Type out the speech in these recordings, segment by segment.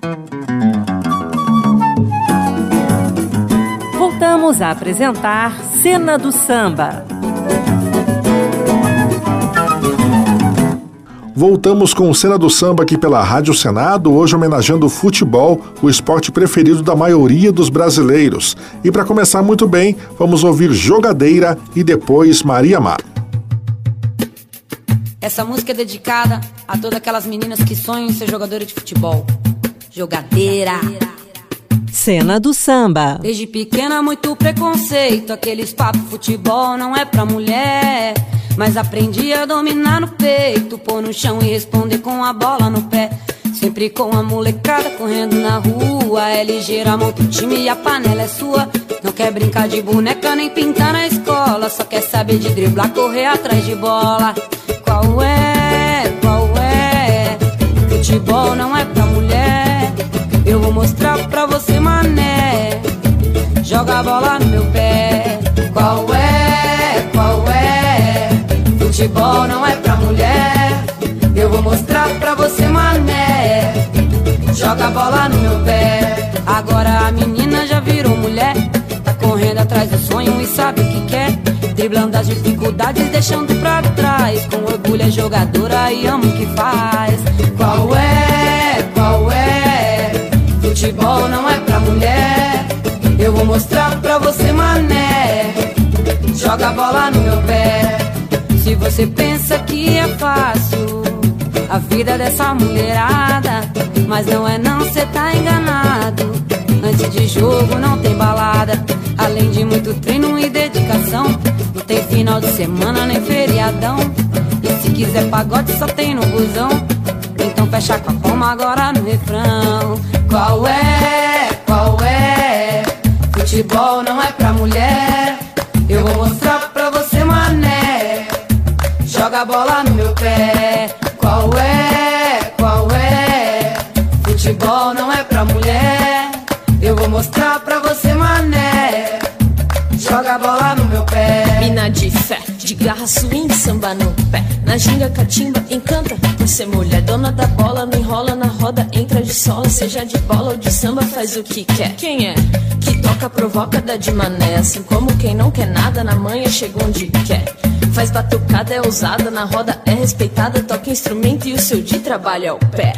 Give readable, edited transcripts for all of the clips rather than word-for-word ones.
Voltamos a apresentar Cena do Samba. Voltamos com Cena do Samba aqui pela Rádio Senado, hoje homenageando o futebol, o esporte preferido da maioria dos brasileiros. E para começar muito bem, vamos ouvir Jogadeira e depois Maria Mar. Essa música é dedicada a todas aquelas meninas que sonham em ser jogadora de futebol. Jogadeira. Cena do Samba. Desde pequena muito preconceito, aqueles papos futebol não é pra mulher. Mas aprendi a dominar no peito, pôr no chão e responder com a bola no pé. Sempre com a molecada correndo na rua. É ligeira, monta o time e a panela é sua. Não quer brincar de boneca nem pintar na escola, só quer saber de driblar, correr atrás de bola. Qual é, qual é? Futebol não é pra mulher. Eu vou mostrar pra você, mané. Joga a bola no meu pé. Qual é, qual é? Futebol não é pra mulher. Eu vou mostrar pra você, mané. Joga a bola no meu pé. Agora a menina já virou mulher, tá correndo atrás do sonho e sabe o que quer. Driblando as dificuldades, deixando pra trás. Com orgulho é jogadora e ama o que faz. Qual é, qual é? Futebol não é pra mulher. Eu vou mostrar pra você, mané. Joga a bola no meu pé. Se você pensa que é fácil a vida dessa mulherada, mas não é não, cê tá enganado. Antes de jogo não tem balada, além de muito treino e dedicação. Não tem final de semana nem feriadão. E se quiser pagode só tem no busão. Então fecha com a palma agora no refrão. Qual é, qual é? Futebol não é pra mulher. Eu vou mostrar pra você, mané. Joga a bola no meu pé. Qual é, qual é? Futebol não é pra mulher. Eu vou mostrar pra você, mané. Joga a bola no meu pé. Mina de fé, de garra, swing, samba no pé. Na ginga, catimba, encanta por ser mulher. Dona da bola, não enrola na roda, entra de sola. Seja de bola ou de samba, faz o que quer. Quem é? Que toca, provoca, dá de mané. Assim como quem não quer nada, na manhã chega onde quer. Faz batucada, é ousada, na roda é respeitada. Toca instrumento e o seu de trabalho é o pé.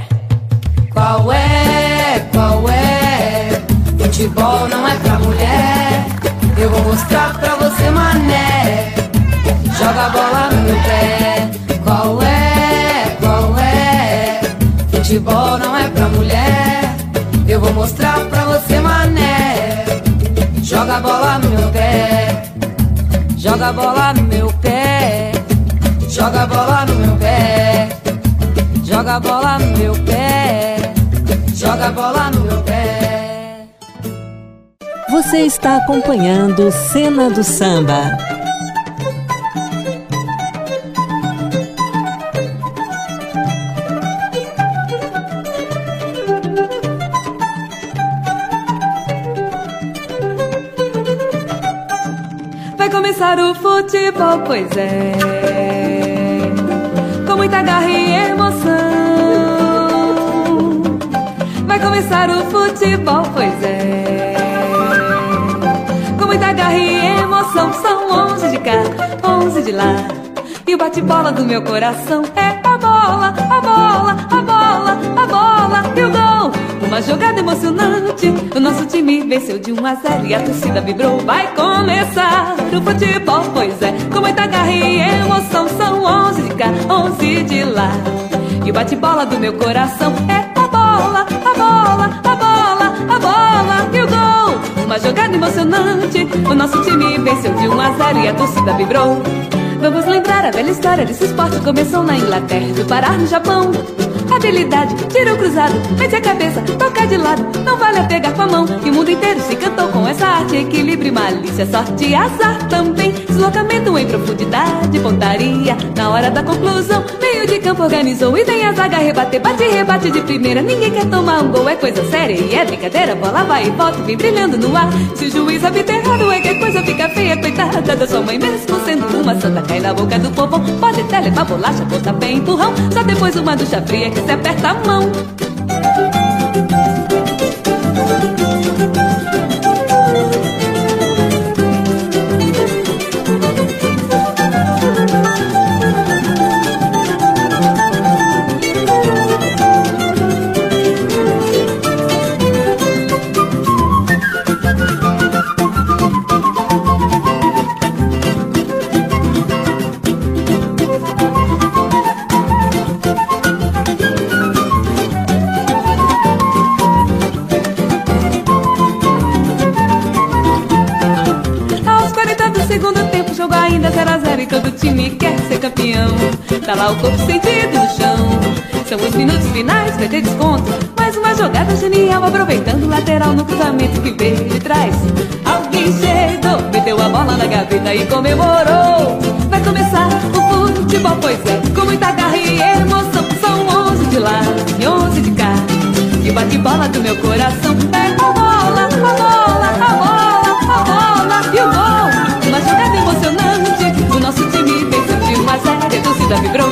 Qual é, qual é? Futebol não é pra mulher. Eu vou mostrar pra você, mané. Joga a bola no meu pé. Qual é, qual é? Futebol não é pra mulher. Eu vou mostrar pra você, mané. Joga a bola no meu pé. Joga a bola no meu pé. Joga a bola no meu pé. Joga a bola no meu pé. Joga a bola no meu pé. Você está acompanhando Cena do Samba. Vai começar o futebol, pois é, com muita garra e emoção. Vai começar o futebol, pois é, com muita garra e emoção. São 11 de cá, 11 de lá, e o bate-bola do meu coração é a bola, a bola, a bola, a bola e o gol. Uma jogada emocionante, o nosso time venceu de 1-0 e a torcida vibrou. Vai começar o futebol, pois é, com muita garra e emoção. São 11 de cá, 11 de lá, e o bate-bola do meu coração é a bola, a bola, a bola, a bola e o gol. Uma jogada emocionante, o nosso time venceu de 1-0 e a torcida vibrou. Vamos lembrar a velha história desse esporte. Começou na Inglaterra, do Pará no Japão. Habilidade, tiro cruzado, mete a cabeça, toca de lado, não vale a pegar com a mão. E o mundo inteiro se cantou com essa arte. Equilíbrio, malícia, sorte e azar também. Deslocamento em profundidade, pontaria na hora da conclusão. Meio de campo organizou e vem a zaga rebater. Bate, rebate de primeira, ninguém quer tomar um gol. É coisa séria e é brincadeira, bola vai e volta, vem brilhando no ar. Se o juiz apita errado é que a coisa fica feia. Coitada da sua mãe, mesmo sendo uma santa, cai na boca do povão. Pode até levar bolacha, pontapé, empurrão. Só depois uma ducha fria que se aperta a mão. todo time quer ser campeão. Tá lá o corpo sentido no chão. São os minutos finais, vai ter desconto. Mais uma jogada genial, aproveitando o lateral no cruzamento que veio de trás. Alguém chegou, meteu a bola na gaveta e comemorou. Vai começar o futebol, pois é, com muita garra e emoção. São 11 de lá e 11 de cá, e o bate-bola do meu coração é a bola, a bola, a bola, a bola e o gol. Uma jogada emocionante, o nosso time venceu de 1-0 e a torcida vibrou.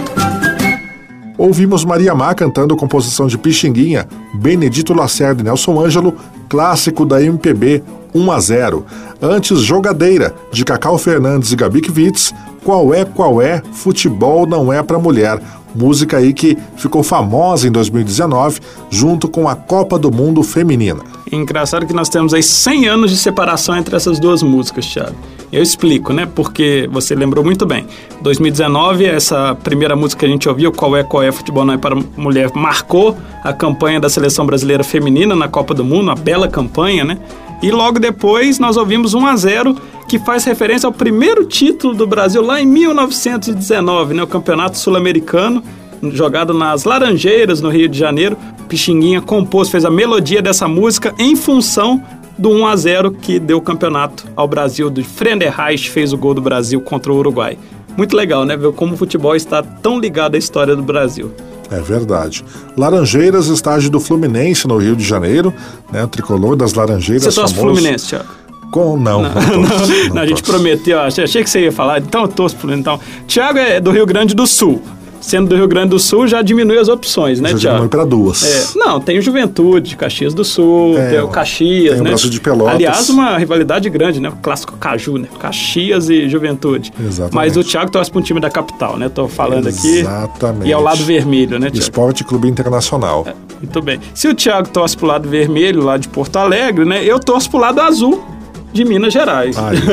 Ouvimos Maria Má cantando composição de Pixinguinha, Benedito Lacerda e Nelson Ângelo, clássico da MPB, 1-0. Antes, Jogadeira, de Cacau Fernandes e Gabi Kvitz, Qual é, futebol não é pra mulher. Música aí que ficou famosa em 2019, junto com a Copa do Mundo Feminina. Engraçado que nós temos aí 100 anos de separação entre essas duas músicas, Thiago. Eu explico, né? Porque você lembrou muito bem. 2019, essa primeira música que a gente ouviu, Qual é, futebol não é para mulher, marcou a campanha da Seleção Brasileira Feminina na Copa do Mundo, uma bela campanha, né? E logo depois nós ouvimos 1-0, que faz referência ao primeiro título do Brasil lá em 1919, né? O Campeonato Sul-Americano, jogado nas Laranjeiras, no Rio de Janeiro. Pixinguinha compôs, fez a melodia dessa música em função do 1-0 que deu o campeonato ao Brasil. Do Frender-Reich fez o gol do Brasil contra o Uruguai. Muito legal, né? Ver como o futebol está tão ligado à história do Brasil. É verdade. Laranjeiras, estádio do Fluminense no Rio de Janeiro, né? O tricolor das Laranjeiras. Você torce pro Fluminense, Thiago? Não, a gente prometeu, achei que você ia falar, então eu torço pro Fluminense. Então, Thiago é do Rio Grande do Sul. Sendo do Rio Grande do Sul, já diminui as opções, né, já Thiago? Diminui para duas. Não, tem o Juventude, Caxias do Sul, tem o Caxias, tem o né? Brasil de Pelotas. Aliás, uma rivalidade grande, né? O clássico Caju, né? Caxias e Juventude. Exatamente. Mas o Thiago torce para um time da capital, né? Tô falando aqui. Exatamente. E é o lado vermelho, né, Thiago? Esporte Clube Internacional. Muito bem. Se o Thiago torce pro lado vermelho, lá de Porto Alegre, né? Eu torço pro lado azul, de Minas Gerais,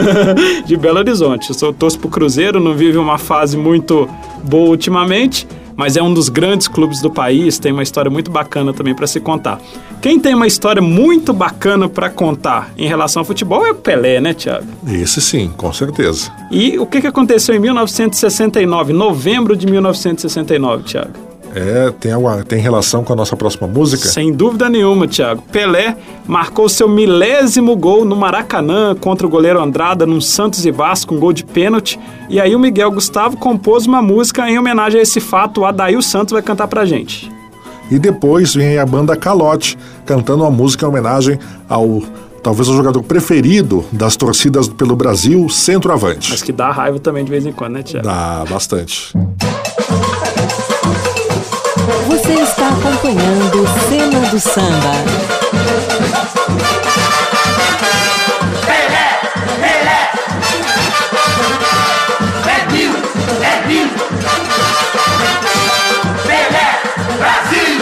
de Belo Horizonte. Eu torço pro Cruzeiro, não vive uma fase muito boa ultimamente, mas é um dos grandes clubes do país, tem uma história muito bacana também para se contar. Quem tem uma história muito bacana para contar em relação ao futebol é o Pelé, né, Thiago? Esse sim, com certeza. E o que aconteceu em 1969, novembro de 1969, Thiago? Tem relação com a nossa próxima música? Sem dúvida nenhuma, Thiago. Pelé marcou seu 1000º gol no Maracanã contra o goleiro Andrada, num Santos e Vasco, um gol de pênalti. E aí o Miguel Gustavo compôs uma música em homenagem a esse fato. O Adail Santos vai cantar pra gente. E depois vem a banda Calote, cantando uma música em homenagem ao, talvez, o jogador preferido das torcidas pelo Brasil, centroavante. Mas que dá raiva também de vez em quando, né, Thiago? Dá bastante. Você está acompanhando Cena do Samba. Pelé, Pelé, é mil, Pelé, Brasil.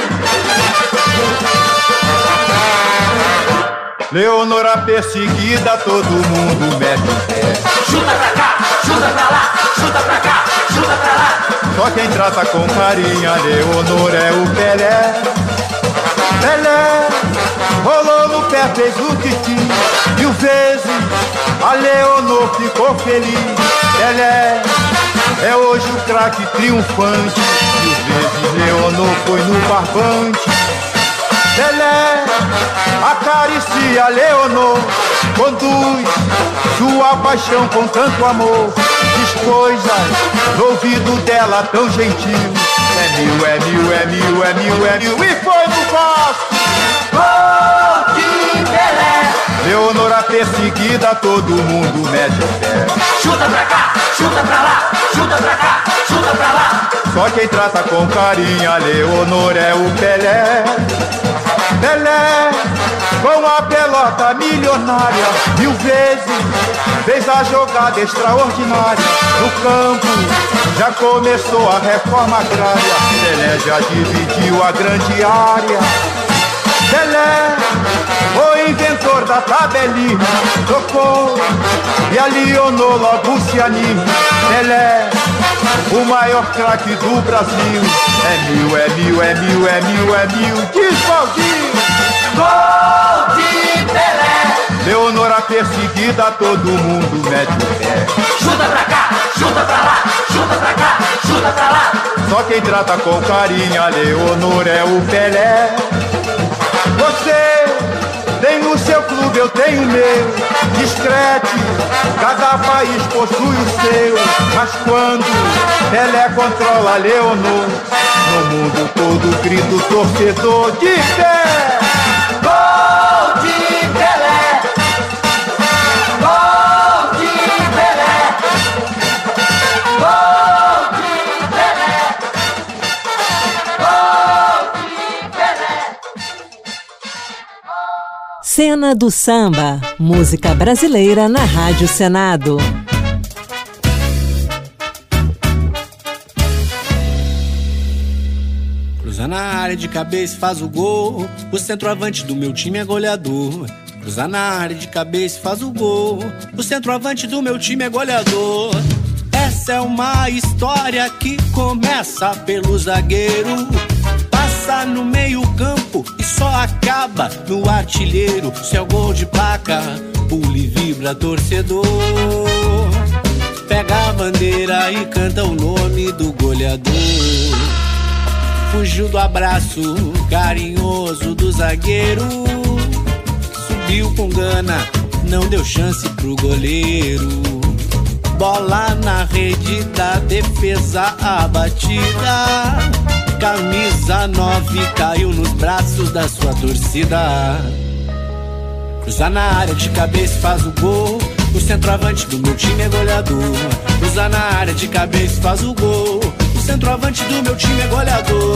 Leonora perseguida, todo mundo mete o pé. Chuta pra cá, chuta pra lá, chuta pra cá, chuta pra lá. Só quem trata com carinho a Leonor é o Pelé. Pelé rolou no pé, fez o titi. 1000 vezes a Leonor ficou feliz. Pelé é hoje o craque triunfante. 1000 vezes Leonor foi no barbante. Pelé acaricia Leonor, conduz sua paixão com tanto amor. Diz coisas no ouvido dela tão gentil. É mil, é mil, é mil, é mil, é mil. E foi no Vasco, Gol de Pelé. Leonora perseguida, todo mundo mete o pé. Chuta pra cá, chuta pra lá, chuta pra cá, chuta pra lá. Só quem trata com carinho a Leonor é o Pelé. Pelé, com a pelota milionária, 1000 vezes fez a jogada extraordinária. No campo já começou a reforma agrária. Pelé já dividiu a grande área. Pelé, o inventor da tabelinha, tocou e a Leonor logo se anima. Pelé, o maior craque do Brasil. É mil, é mil, é mil, é mil, é mil. Diz Valdir. Gol de Pelé. Leonora perseguida, todo mundo mete o pé. Chuta pra cá, chuta pra lá, chuta pra cá, chuta pra lá. Só quem trata com carinho a Leonor é o Pelé. Você tem o seu clube, eu tenho o meu. Discrete, cada país possui o seu. Mas quando Pelé controla a Leonor, no mundo todo grita o torcedor de pé. Gol de Pelé! Gol de Pelé! Gol de Pelé! Gol de Pelé! Cena do Samba, música brasileira na Rádio Senado. Cruza na área de cabeça e faz o gol. O centroavante do meu time é goleador. Cruza na área de cabeça e faz o gol. O centroavante do meu time é goleador. Essa é uma história que começa pelo zagueiro, passa no meio campo e só acaba no artilheiro. Se é o gol de placa, pula e vibra torcedor. Pega a bandeira e canta o nome do goleador. Fugiu do abraço carinhoso do zagueiro, subiu com gana, não deu chance pro goleiro. Bola na rede da defesa abatida, camisa 9 caiu nos braços da sua torcida. Cruza na área de cabeça e faz o gol. O centroavante do meu time é goleador. Cruza na área de cabeça e faz o gol. O centroavante do meu time é goleador.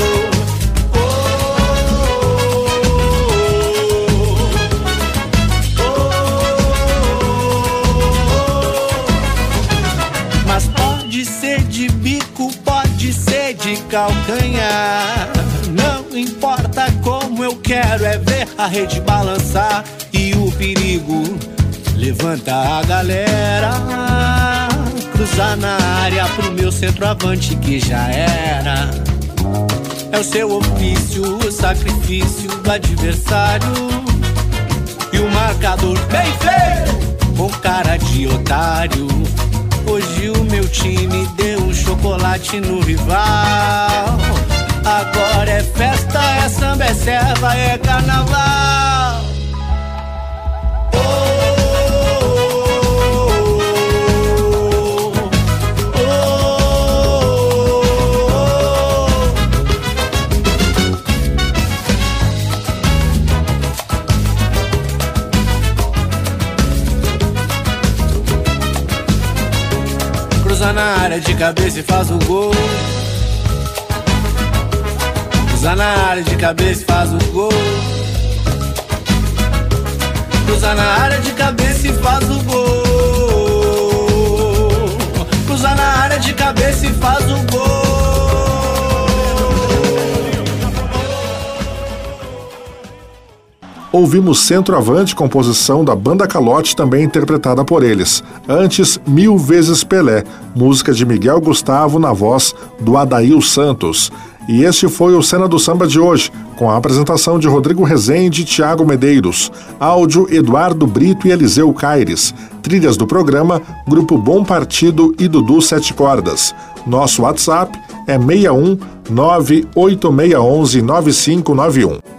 Mas pode ser de bico, pode ser de calcanhar. Não importa como eu quero é ver a rede balançar. E o perigo levanta a galera. Cruzar na área pro meu centroavante que já era. É o seu ofício, o sacrifício do adversário. E o marcador bem feio, com cara de otário. Hoje o meu time deu um chocolate no rival. Agora é festa, é samba, é serva, é carnaval. Cruza na área de cabeça e faz o gol. Cruza na área de cabeça e faz o gol. Cruza na área de cabeça e faz o gol. Cruza na área de cabeça e faz o gol. Ouvimos Centroavante, composição da Banda Calote, também interpretada por eles. Antes, Mil Vezes Pelé, música de Miguel Gustavo na voz do Adail Santos. E este foi o Cena do Samba de hoje, com a apresentação de Rodrigo Rezende e Thiago Medeiros. Áudio, Eduardo Brito e Eliseu Caires. Trilhas do programa, Grupo Bom Partido e Dudu Sete Cordas. Nosso WhatsApp é 61 98611 9591.